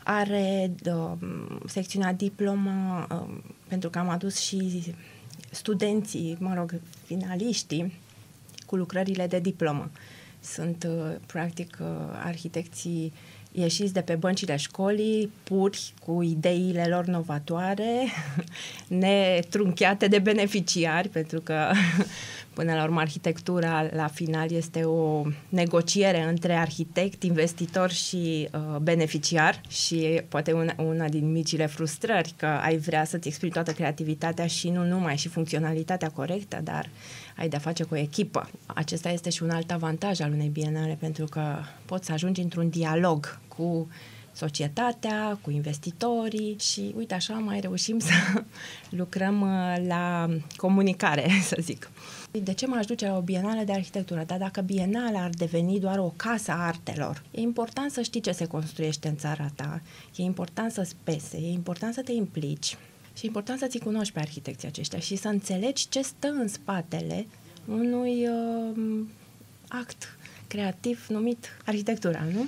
are secțiunea diplomă, pentru că am adus și studenții, finaliștii, cu lucrările de diplomă. Sunt, practic, arhitecții ieșiți de pe băncile școlii, puri, cu ideile lor novatoare, netrunchiate de beneficiari, pentru că, până la urmă, arhitectura, la final, este o negociere între arhitect, investitor și beneficiar și poate una din micile frustrări, că ai vrea să-ți exprimi toată creativitatea și nu numai, și funcționalitatea corectă, dar ai de-a face cu o echipă. Acesta este și un alt avantaj al unei bienale, pentru că poți să ajungi într-un dialog cu societatea, cu investitorii și, uite, așa mai reușim să lucrăm la comunicare, să zic. De ce m-aș duce la o bienală de arhitectură? Dar dacă bienala ar deveni doar o casă a artelor, e important să știi ce se construiește în țara ta, e important să-ți pese, e important să te implici și e important să ți cunoști pe arhitecții aceștia și să înțelegi ce stă în spatele unui act creativ numit arhitectura, nu?